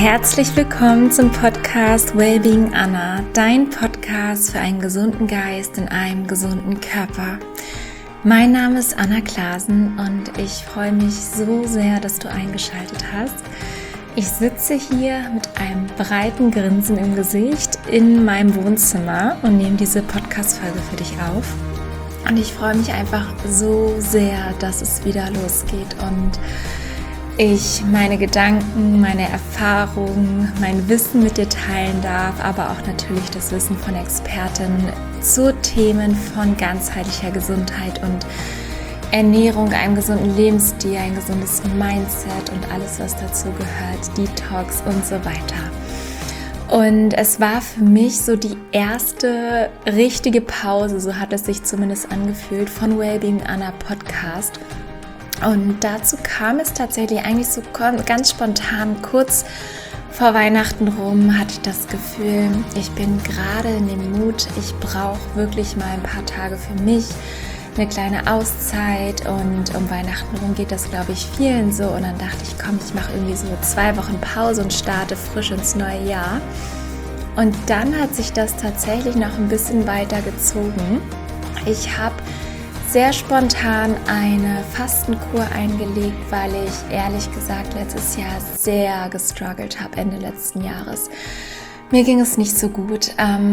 Herzlich willkommen zum Podcast Wellbeing Anna, dein Podcast für einen gesunden Geist in einem gesunden Körper. Mein Name ist Anna Klasen und ich freue mich so sehr, dass du eingeschaltet hast. Ich sitze hier mit einem breiten Grinsen im Gesicht in meinem Wohnzimmer und nehme diese Podcast-Folge für dich auf. Und ich freue mich einfach so sehr, dass es wieder losgeht und ich meine Gedanken, meine Erfahrungen, mein Wissen mit dir teilen darf, aber auch natürlich das Wissen von Expertinnen zu Themen von ganzheitlicher Gesundheit und Ernährung, einem gesunden Lebensstil, ein gesundes Mindset und alles, was dazu gehört, Detox und so weiter. Und es war für mich so die erste richtige Pause, so hat es sich zumindest angefühlt, von Wellbeing Anna Podcast. Und dazu kam es tatsächlich eigentlich so ganz spontan, kurz vor Weihnachten rum, hatte ich das Gefühl, ich bin gerade in dem Mut, ich brauche wirklich mal ein paar Tage für mich, eine kleine Auszeit und um Weihnachten rum geht das, glaube ich, vielen so. Und dann dachte ich, komm, ich mache irgendwie so 2 Wochen Pause und starte frisch ins neue Jahr. Und dann hat sich das tatsächlich noch ein bisschen weiter gezogen. Ich habe sehr spontan eine Fastenkur eingelegt, weil ich ehrlich gesagt letztes Jahr sehr gestruggelt habe, Ende letzten Jahres. Mir ging es nicht so gut,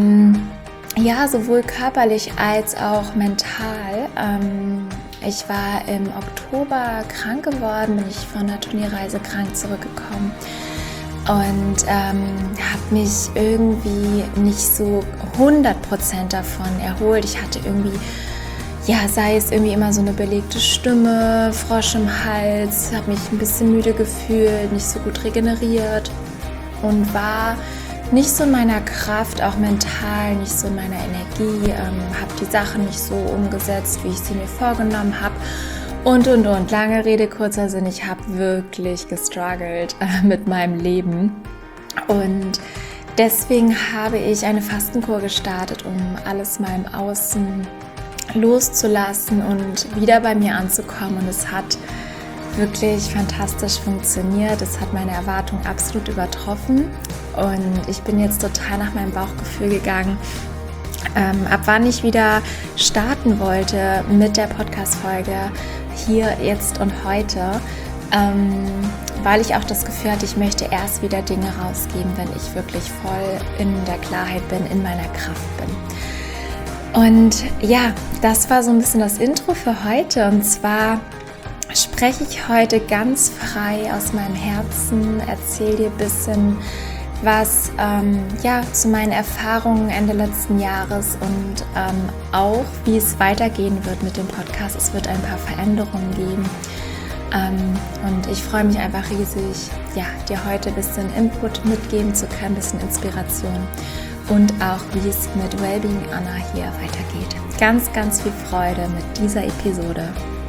sowohl körperlich als auch mental. Ich war im Oktober krank geworden, bin ich von der Turnierreise krank zurückgekommen und habe mich irgendwie nicht so 100% davon erholt. Ich hatte irgendwie sei es irgendwie immer so eine belegte Stimme, Frosch im Hals, habe mich ein bisschen müde gefühlt, nicht so gut regeneriert und war nicht so in meiner Kraft, auch mental, nicht so in meiner Energie, habe die Sachen nicht so umgesetzt, wie ich sie mir vorgenommen habe und. Lange Rede, kurzer Sinn, ich habe wirklich gestruggelt mit meinem Leben und deswegen habe ich eine Fastenkur gestartet, um alles mal im Außen loszulassen und wieder bei mir anzukommen, und es hat wirklich fantastisch funktioniert. Es hat meine Erwartungen absolut übertroffen und ich bin jetzt total nach meinem Bauchgefühl gegangen, ab wann ich wieder starten wollte mit der Podcast-Folge hier, jetzt und heute, weil ich auch das Gefühl hatte, ich möchte erst wieder Dinge rausgeben, wenn ich wirklich voll in der Klarheit bin, in meiner Kraft bin. Und ja, das war so ein bisschen das Intro für heute, und zwar spreche ich heute ganz frei aus meinem Herzen, erzähle dir ein bisschen was zu meinen Erfahrungen Ende letzten Jahres und auch, wie es weitergehen wird mit dem Podcast. Es wird ein paar Veränderungen geben und ich freue mich einfach riesig, dir heute ein bisschen Input mitgeben zu können, ein bisschen Inspiration. Und auch, wie es mit Wellbeing Anna hier weitergeht. Ganz, ganz viel Freude mit dieser Episode.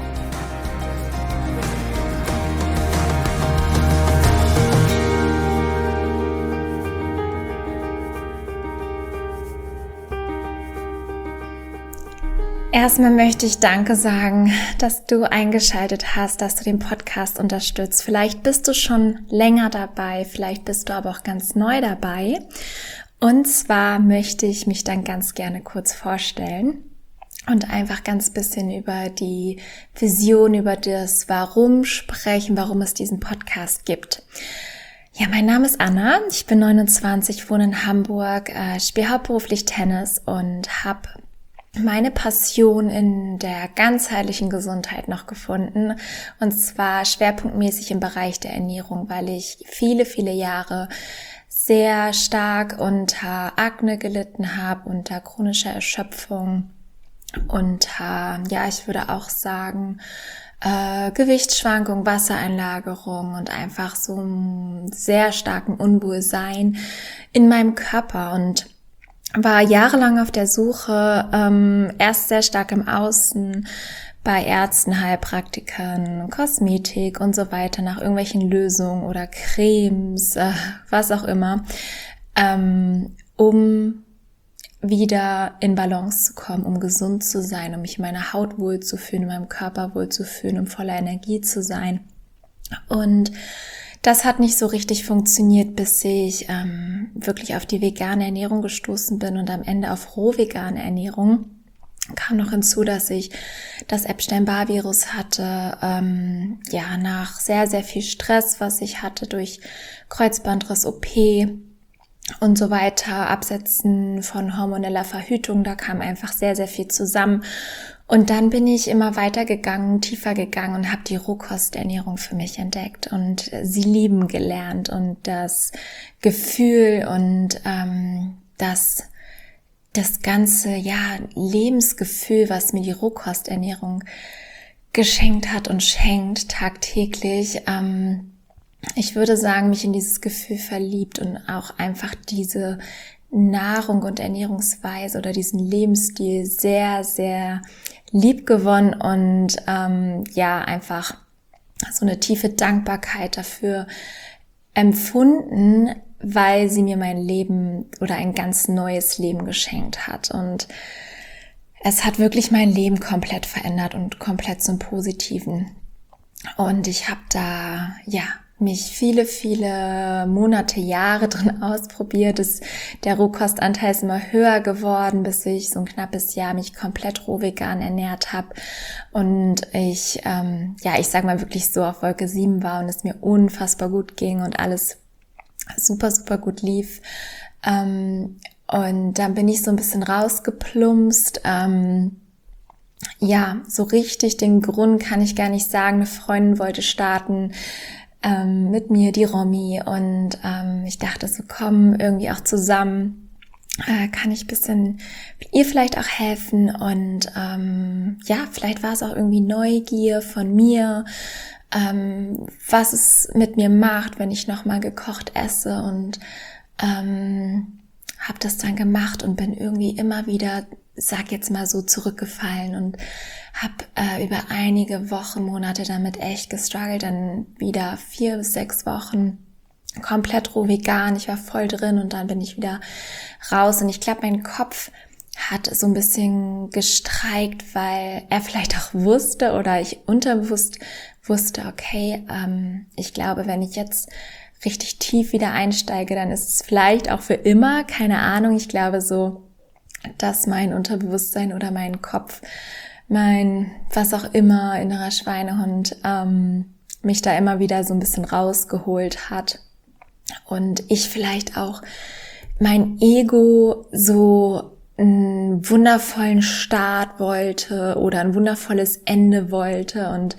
Erstmal möchte ich Danke sagen, dass du eingeschaltet hast, dass du den Podcast unterstützt. Vielleicht bist du schon länger dabei, vielleicht bist du aber auch ganz neu dabei. Und zwar möchte ich mich dann ganz gerne kurz vorstellen und einfach ganz bisschen über die Vision, über das Warum sprechen, warum es diesen Podcast gibt. Ja, mein Name ist Anna, ich bin 29, wohne in Hamburg, spiele hauptberuflich Tennis und habe meine Passion in der ganzheitlichen Gesundheit noch gefunden, und zwar schwerpunktmäßig im Bereich der Ernährung, weil ich viele, viele Jahre sehr stark unter Akne gelitten habe, unter chronischer Erschöpfung, unter, ich würde auch sagen, Gewichtsschwankung, Wassereinlagerung und einfach so einem sehr starken Unwohlsein in meinem Körper, und war jahrelang auf der Suche, erst sehr stark im Außen, bei Ärzten, Heilpraktikern, Kosmetik und so weiter, nach irgendwelchen Lösungen oder Cremes, was auch immer, um wieder in Balance zu kommen, um gesund zu sein, um mich in meiner Haut wohlzufühlen, in meinem Körper wohlzufühlen, um voller Energie zu sein. Und Das hat nicht so richtig funktioniert, bis ich wirklich auf die vegane Ernährung gestoßen bin und am Ende auf roh vegane Ernährung. Kam noch hinzu, dass ich das Epstein-Barr-Virus hatte, nach sehr, sehr viel Stress, was ich hatte durch Kreuzbandriss, OP und so weiter, Absetzen von hormoneller Verhütung, da kam einfach sehr, sehr viel zusammen. Und dann bin ich immer weitergegangen, tiefer gegangen und habe die Rohkosternährung für mich entdeckt und sie lieben gelernt und das Gefühl und das ganze Lebensgefühl, was mir die Rohkosternährung geschenkt hat und schenkt tagtäglich. Ich würde sagen, mich in dieses Gefühl verliebt und auch einfach diese Nahrung und Ernährungsweise oder diesen Lebensstil sehr, sehr lieb gewonnen und einfach so eine tiefe Dankbarkeit dafür empfunden, weil sie mir mein Leben oder ein ganz neues Leben geschenkt hat. Und es hat wirklich mein Leben komplett verändert und komplett zum Positiven. Und ich habe da, mich viele, viele Monate, Jahre drin ausprobiert. Der Rohkostanteil ist immer höher geworden, bis ich so ein knappes Jahr mich komplett roh vegan ernährt habe. Und ich sag mal wirklich so auf Wolke 7 war und es mir unfassbar gut ging und alles super, super gut lief. Und dann bin ich so ein bisschen rausgeplumpst. So richtig den Grund kann ich gar nicht sagen. Eine Freundin wollte starten mit mir, die Romy. Und ich dachte so, komm, irgendwie auch zusammen. Kann ich ein bisschen ihr vielleicht auch helfen. Und vielleicht war es auch irgendwie Neugier von mir, was es mit mir macht, wenn ich nochmal gekocht esse und habe das dann gemacht und bin irgendwie immer wieder, sag jetzt mal so, zurückgefallen und habe über einige Wochen, Monate damit echt gestruggelt, dann wieder 4 bis 6 Wochen komplett roh vegan, ich war voll drin und dann bin ich wieder raus und ich glaube, mein Kopf hat so ein bisschen gestreikt, weil er vielleicht auch wusste oder ich unterbewusst wusste, okay, ich glaube, wenn ich jetzt richtig tief wieder einsteige, dann ist es vielleicht auch für immer, keine Ahnung. Ich glaube so, dass mein Unterbewusstsein oder mein Kopf, mein was auch immer, innerer Schweinehund, mich da immer wieder so ein bisschen rausgeholt hat. Und ich vielleicht auch mein Ego so einen wundervollen Start wollte oder ein wundervolles Ende wollte und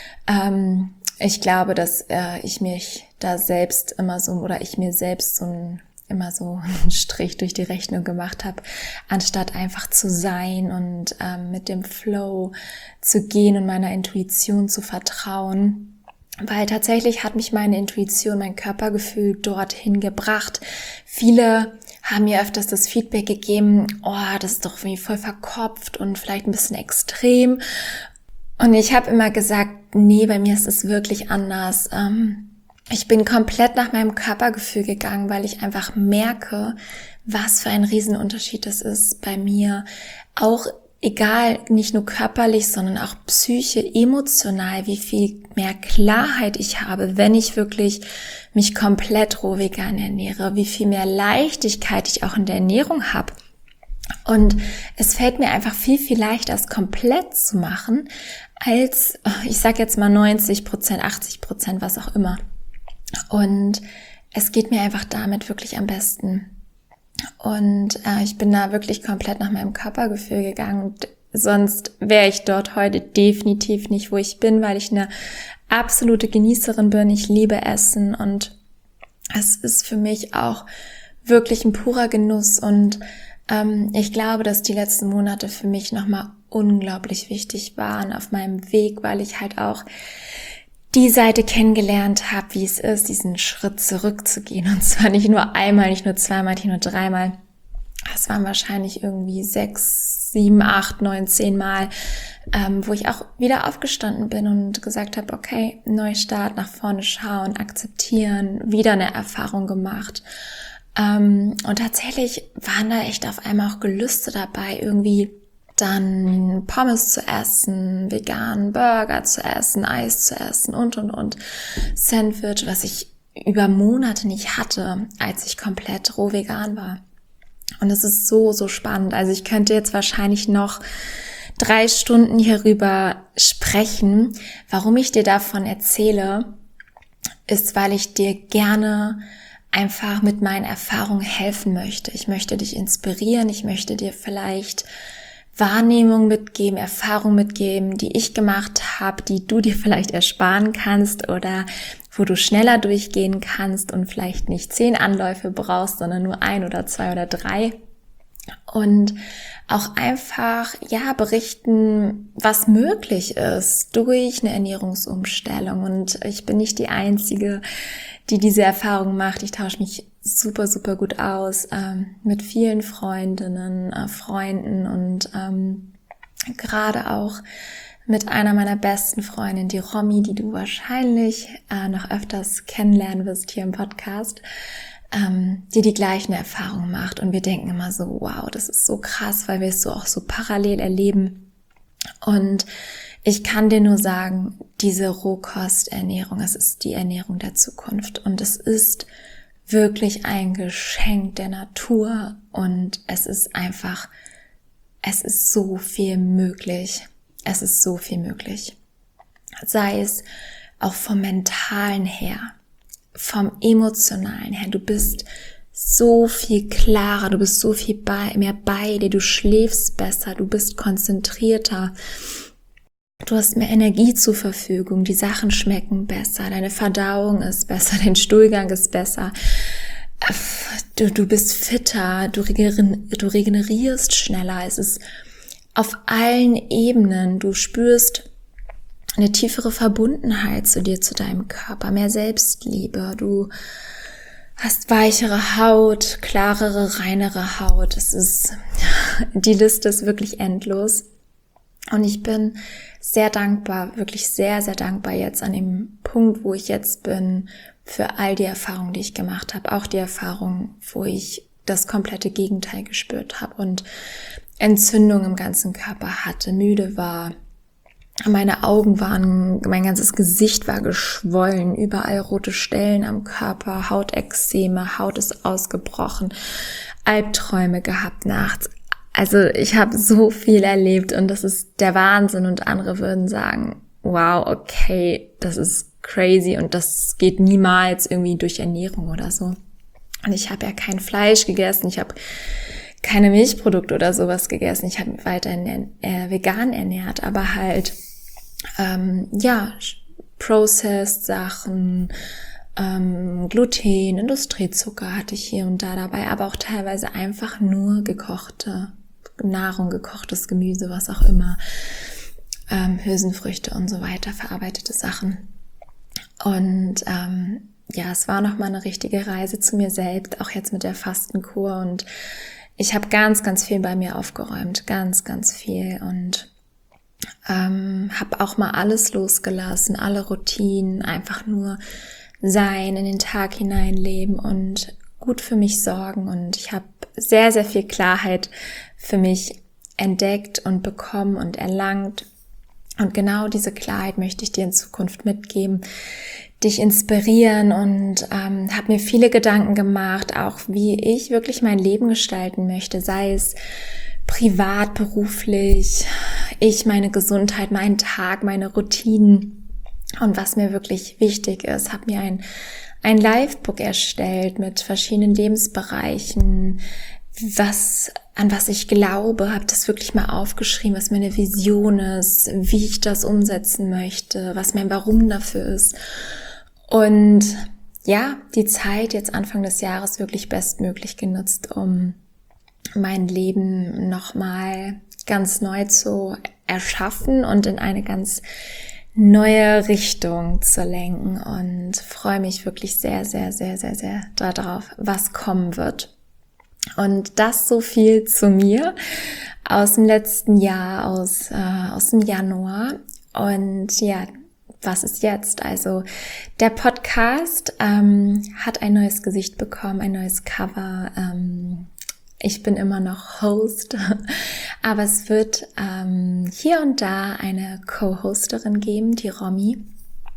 ich glaube, dass ich mich da selbst immer so oder ich mir selbst immer so einen Strich durch die Rechnung gemacht habe, anstatt einfach zu sein und mit dem Flow zu gehen und meiner Intuition zu vertrauen. Weil tatsächlich hat mich meine Intuition, mein Körpergefühl dorthin gebracht. Viele haben mir öfters das Feedback gegeben, oh, das ist doch irgendwie voll verkopft und vielleicht ein bisschen extrem. Und ich habe immer gesagt, nee, bei mir ist es wirklich anders. Ich bin komplett nach meinem Körpergefühl gegangen, weil ich einfach merke, was für ein Riesenunterschied es ist bei mir. Auch egal, nicht nur körperlich, sondern auch psychisch, emotional, wie viel mehr Klarheit ich habe, wenn ich wirklich mich komplett roh vegan ernähre, wie viel mehr Leichtigkeit ich auch in der Ernährung habe. Und es fällt mir einfach viel, viel leichter, es komplett zu machen, als, ich sag jetzt mal 90%, 80%, was auch immer. Und es geht mir einfach damit wirklich am besten. Und ich bin da wirklich komplett nach meinem Körpergefühl gegangen. Und sonst wäre ich dort heute definitiv nicht, wo ich bin, weil ich eine absolute Genießerin bin. Ich liebe Essen und es ist für mich auch wirklich ein purer Genuss. Und ich glaube, dass die letzten Monate für mich nochmal unglaublich wichtig waren auf meinem Weg, weil ich halt auch die Seite kennengelernt habe, wie es ist, diesen Schritt zurückzugehen. Und zwar nicht nur einmal, nicht nur zweimal, nicht nur dreimal. Das waren wahrscheinlich irgendwie 6, 7, 8, 9, 10 Mal, wo ich auch wieder aufgestanden bin und gesagt habe, okay, Neustart, nach vorne schauen, akzeptieren, wieder eine Erfahrung gemacht. Und tatsächlich waren da echt auf einmal auch Gelüste dabei, irgendwie dann Pommes zu essen, veganen Burger zu essen, Eis zu essen und. Sandwich, was ich über Monate nicht hatte, als ich komplett roh vegan war. Und es ist so, so spannend. Also ich könnte jetzt wahrscheinlich noch 3 Stunden hierüber sprechen. Warum ich dir davon erzähle, ist, weil ich dir gerne einfach mit meinen Erfahrungen helfen möchte. Ich möchte dich inspirieren, ich möchte dir vielleicht Wahrnehmung mitgeben, Erfahrung mitgeben, die ich gemacht habe, die du dir vielleicht ersparen kannst oder wo du schneller durchgehen kannst und vielleicht nicht 10 Anläufe brauchst, sondern nur 1 oder 2 oder 3. Und auch einfach, berichten, was möglich ist durch eine Ernährungsumstellung. Und ich bin nicht die Einzige, die diese Erfahrung macht. Ich tausche mich super, super gut aus mit vielen Freundinnen, Freunden und gerade auch mit einer meiner besten Freundinnen, die Romy, die du wahrscheinlich noch öfters kennenlernen wirst hier im Podcast, die gleichen Erfahrungen macht. Und wir denken immer so, wow, das ist so krass, weil wir es so auch so parallel erleben. Und ich kann dir nur sagen, diese Rohkosternährung, es ist die Ernährung der Zukunft. Und es ist wirklich ein Geschenk der Natur. Und es ist so viel möglich. Es ist so viel möglich. Sei es auch vom Mentalen her, vom Emotionalen her. Du bist so viel klarer, du bist so viel mehr bei dir, du schläfst besser, du bist konzentrierter, du hast mehr Energie zur Verfügung, die Sachen schmecken besser, deine Verdauung ist besser, dein Stuhlgang ist besser, du bist fitter, du regenerierst schneller, es ist auf allen Ebenen, du spürst eine tiefere Verbundenheit zu dir, zu deinem Körper, mehr Selbstliebe, du hast weichere Haut, klarere, reinere Haut. Die Liste ist wirklich endlos. Und ich bin sehr dankbar, wirklich sehr, sehr dankbar jetzt an dem Punkt, wo ich jetzt bin, für all die Erfahrungen, die ich gemacht habe. Auch die Erfahrung, wo ich das komplette Gegenteil gespürt habe und Entzündung im ganzen Körper hatte, müde war. Meine Augen mein ganzes Gesicht war geschwollen, überall rote Stellen am Körper, Hautekzeme, Haut ist ausgebrochen, Albträume gehabt nachts. Also ich habe so viel erlebt und das ist der Wahnsinn und andere würden sagen, wow, okay, das ist crazy und das geht niemals irgendwie durch Ernährung oder so. Und ich habe ja kein Fleisch gegessen, ich habe keine Milchprodukte oder sowas gegessen. Ich habe mich weiterhin vegan ernährt, aber halt processed Sachen, Gluten, Industriezucker hatte ich hier und da dabei, aber auch teilweise einfach nur gekochte Nahrung, gekochtes Gemüse, was auch immer, Hülsenfrüchte und so weiter, verarbeitete Sachen. Und es war nochmal eine richtige Reise zu mir selbst, auch jetzt mit der Fastenkur und ich habe ganz, ganz viel bei mir aufgeräumt, ganz, ganz viel und habe auch mal alles losgelassen, alle Routinen, einfach nur sein, in den Tag hineinleben und gut für mich sorgen und ich habe sehr, sehr viel Klarheit für mich entdeckt und bekommen und erlangt und genau diese Klarheit möchte ich dir in Zukunft mitgeben, dich inspirieren und habe mir viele Gedanken gemacht, auch wie ich wirklich mein Leben gestalten möchte, sei es privat, beruflich, meine Gesundheit, meinen Tag, meine Routinen und was mir wirklich wichtig ist, habe mir ein Livebook erstellt mit verschiedenen Lebensbereichen, an was ich glaube, habe das wirklich mal aufgeschrieben, was meine Vision ist, wie ich das umsetzen möchte, was mein Warum dafür ist. Und die Zeit jetzt Anfang des Jahres wirklich bestmöglich genutzt, um mein Leben nochmal ganz neu zu erschaffen und in eine ganz neue Richtung zu lenken und freue mich wirklich sehr, sehr, sehr, sehr, sehr darauf, was kommen wird. Und das so viel zu mir aus dem letzten Jahr, aus dem Januar. Und was ist jetzt? Also der Podcast hat ein neues Gesicht bekommen, ein neues Cover. Ich bin immer noch Host, aber es wird hier und da eine Co-Hosterin geben, die Romy.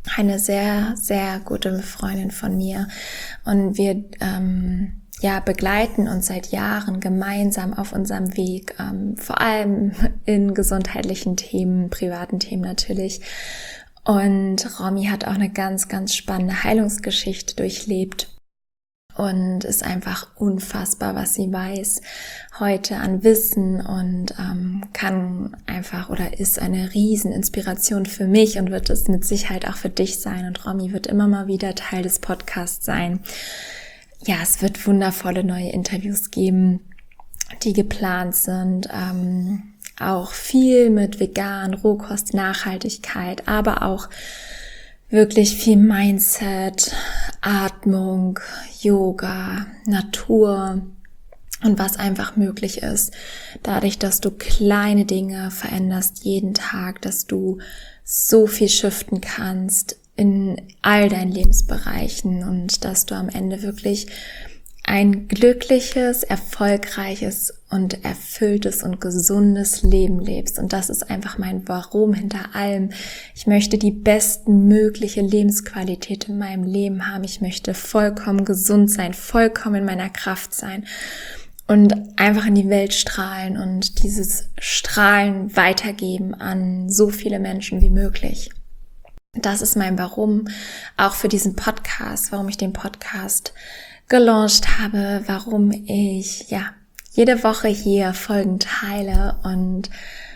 eine sehr, sehr gute Freundin von mir. Und wir begleiten uns seit Jahren gemeinsam auf unserem Weg, vor allem in gesundheitlichen Themen, privaten Themen natürlich. Und Romy hat auch eine ganz, ganz spannende Heilungsgeschichte durchlebt und ist einfach unfassbar, was sie weiß heute an Wissen und kann einfach oder ist eine Rieseninspiration für mich und wird es mit Sicherheit auch für dich sein. Und Romy wird immer mal wieder Teil des Podcasts sein. Ja, es wird wundervolle neue Interviews geben, die geplant sind. Auch viel mit vegan, Rohkost, Nachhaltigkeit, aber auch wirklich viel Mindset, Atmung, Yoga, Natur und was einfach möglich ist. Dadurch, dass du kleine Dinge veränderst jeden Tag, dass du so viel shiften kannst in all deinen Lebensbereichen und dass du am Ende wirklich ein glückliches, erfolgreiches und erfülltes und gesundes Leben lebst. Und das ist einfach mein Warum hinter allem. Ich möchte die bestmögliche Lebensqualität in meinem Leben haben. Ich möchte vollkommen gesund sein, vollkommen in meiner Kraft sein und einfach in die Welt strahlen und dieses Strahlen weitergeben an so viele Menschen wie möglich. Das ist mein Warum, auch für diesen Podcast, warum ich den Podcast gelauncht habe, warum ich jede Woche hier Folgen teile und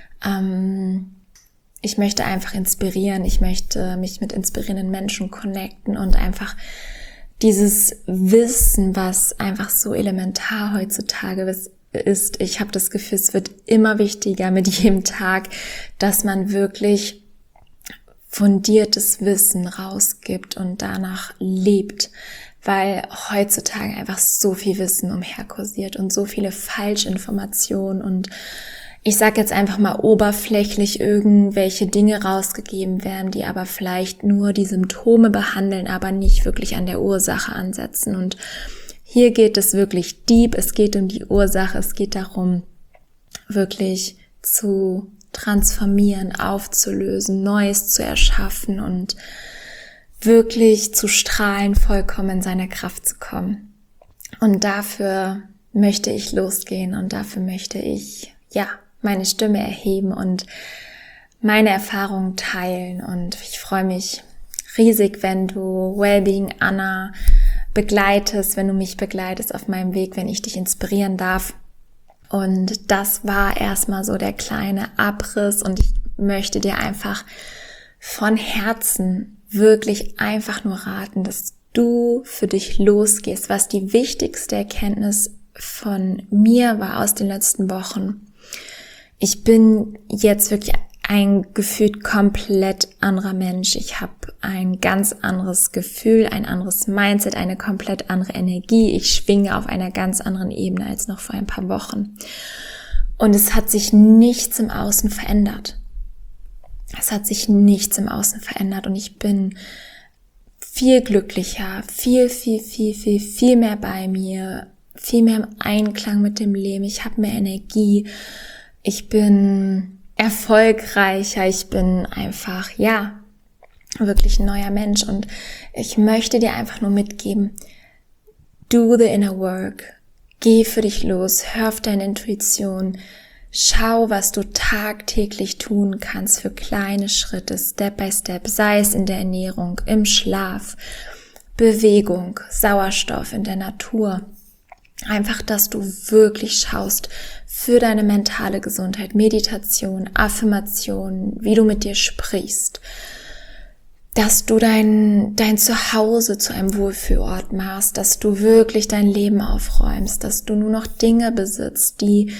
ich möchte einfach inspirieren, ich möchte mich mit inspirierenden Menschen connecten und einfach dieses Wissen, was einfach so elementar heutzutage ist, ich habe das Gefühl, es wird immer wichtiger mit jedem Tag, dass man wirklich fundiertes Wissen rausgibt und danach lebt, weil heutzutage einfach so viel Wissen umherkursiert und so viele Falschinformationen und ich sage jetzt einfach mal oberflächlich irgendwelche Dinge rausgegeben werden, die aber vielleicht nur die Symptome behandeln, aber nicht wirklich an der Ursache ansetzen. Und hier geht es wirklich deep, es geht um die Ursache, es geht darum, wirklich zu transformieren, aufzulösen, Neues zu erschaffen und wirklich zu strahlen, vollkommen in seine Kraft zu kommen. Und dafür möchte ich losgehen und dafür möchte ich, meine Stimme erheben und meine Erfahrungen teilen. Und ich freue mich riesig, wenn du Wellbeing Anna begleitest, wenn du mich begleitest auf meinem Weg, wenn ich dich inspirieren darf. Und das war erstmal so der kleine Abriss und ich möchte dir einfach von Herzen wirklich einfach nur raten, dass du für dich losgehst, was die wichtigste Erkenntnis von mir war aus den letzten Wochen. Ich bin jetzt wirklich ein gefühlt komplett anderer Mensch. Ich habe ein ganz anderes Gefühl, ein anderes Mindset, eine komplett andere Energie. Ich schwinge auf einer ganz anderen Ebene als noch vor ein paar Wochen. Und es hat sich nichts im Außen verändert. Es hat sich nichts im Außen verändert und ich bin viel glücklicher, viel mehr bei mir, viel mehr im Einklang mit dem Leben. Ich habe mehr Energie, ich bin erfolgreicher, ich bin einfach, wirklich ein neuer Mensch und ich möchte dir einfach nur mitgeben, do the inner work, geh für dich los, hör auf deine Intuition, schau, was du tagtäglich tun kannst für kleine Schritte, Step by Step, sei es in der Ernährung, im Schlaf, Bewegung, Sauerstoff in der Natur. Einfach, dass du wirklich schaust für deine mentale Gesundheit, Meditation, Affirmation, wie du mit dir sprichst, dass du dein Zuhause zu einem Wohlfühlort machst, dass du wirklich dein Leben aufräumst, dass du nur noch Dinge besitzt, die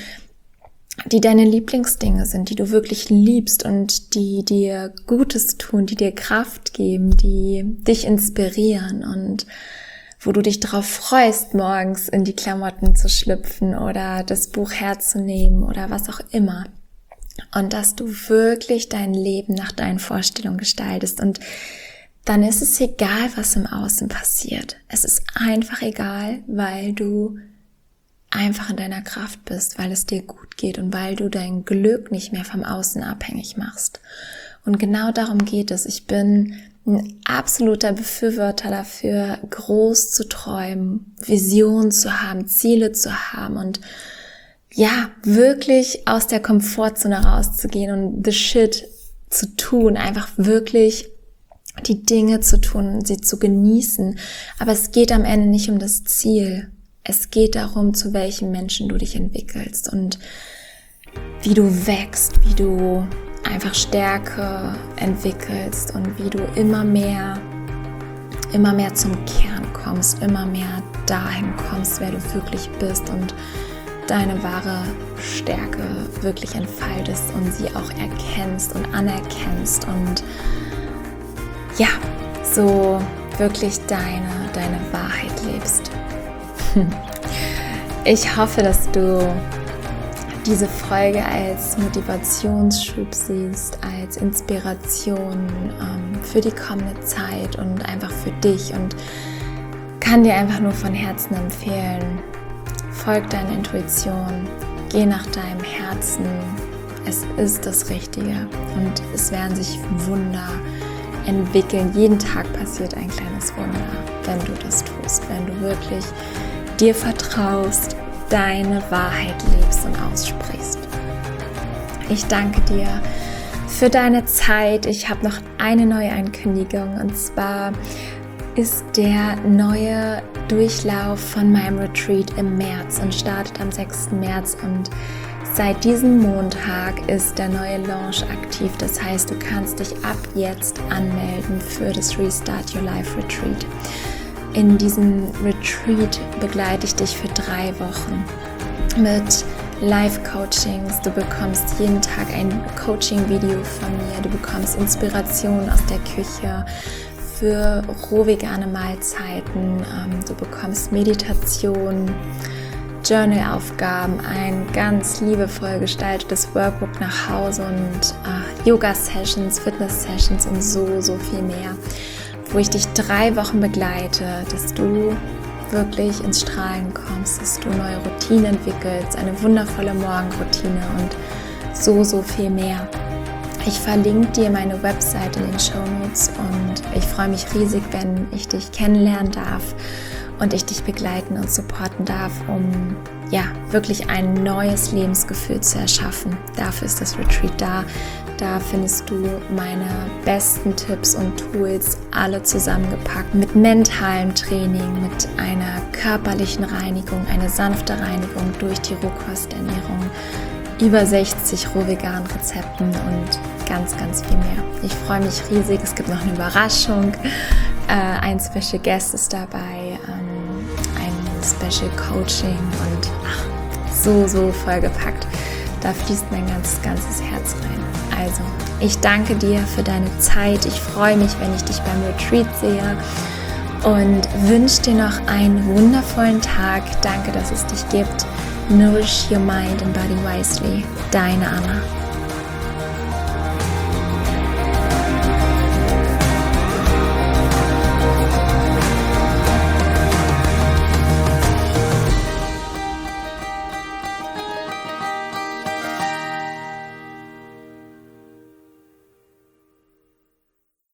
deine Lieblingsdinge sind, die du wirklich liebst und die dir Gutes tun, die dir Kraft geben, die dich inspirieren und wo du dich darauf freust, morgens in die Klamotten zu schlüpfen oder das Buch herzunehmen oder was auch immer. Und dass du wirklich dein Leben nach deinen Vorstellungen gestaltest. Und dann ist es egal, was im Außen passiert. Es ist einfach egal, weil du einfach in deiner Kraft bist, weil es dir gut geht und weil du dein Glück nicht mehr vom Außen abhängig machst. Und genau darum geht es. Ich bin ein absoluter Befürworter dafür, groß zu träumen, Visionen zu haben, Ziele zu haben und ja, wirklich aus der Komfortzone rauszugehen und the shit zu tun, einfach wirklich die Dinge zu tun, sie zu genießen. Aber es geht am Ende nicht um das Ziel. Es geht darum, zu welchem Menschen du dich entwickelst und wie du wächst, wie du einfach Stärke entwickelst und wie du immer mehr zum Kern kommst, immer mehr dahin kommst, wer du wirklich bist und deine wahre Stärke wirklich entfaltest und sie auch erkennst und anerkennst und ja, so wirklich deine Wahrheit lebst. Ich hoffe, dass du diese Folge als Motivationsschub siehst, als Inspiration für die kommende Zeit und einfach für dich und kann dir einfach nur von Herzen empfehlen, folg deiner Intuition, geh nach deinem Herzen, es ist das Richtige und es werden sich Wunder entwickeln. Jeden Tag passiert ein kleines Wunder, wenn du das tust, wenn du wirklich dir vertraust, deine Wahrheit lebst und aussprichst. Ich danke dir für deine Zeit. Ich habe noch eine neue Ankündigung und zwar ist der neue Durchlauf von meinem Retreat im März und startet am 6. März und seit diesem Montag ist der neue Launch aktiv. Das heißt, du kannst dich ab jetzt anmelden für das Restart Your Life Retreat. In diesem Retreat begleite ich dich für 3 Wochen mit Live-Coachings. Du bekommst jeden Tag ein Coaching-Video von mir. Du bekommst Inspiration aus der Küche für rohvegane Mahlzeiten. Du bekommst Meditation, Journal-Aufgaben, ein ganz liebevoll gestaltetes Workbook nach Hause und Yoga-Sessions, Fitness-Sessions und so viel mehr, wo ich dich 3 Wochen begleite, dass du wirklich ins Strahlen kommst, dass du neue Routinen entwickelst, eine wundervolle Morgenroutine und so viel mehr. Ich verlinke dir meine Website in den Shownotes und ich freue mich riesig, wenn ich dich kennenlernen darf und ich dich begleiten und supporten darf, um ja wirklich ein neues Lebensgefühl zu erschaffen. Dafür ist das Retreat da. Da findest du meine besten Tipps und Tools, alle zusammengepackt mit mentalem Training, mit einer körperlichen Reinigung, eine sanfte Reinigung durch die Rohkosternährung, über 60 rohveganen Rezepten und ganz viel mehr. Ich freue mich riesig. Es gibt noch eine Überraschung. Ein Special Guest ist dabei, ein Special Coaching und so vollgepackt. Da fließt mein ganzes Herz rein. Also, ich danke dir für deine Zeit. Ich freue mich, wenn ich dich beim Retreat sehe und wünsche dir noch einen wundervollen Tag. Danke, dass es dich gibt. Nourish your mind and body wisely. Deine Anna.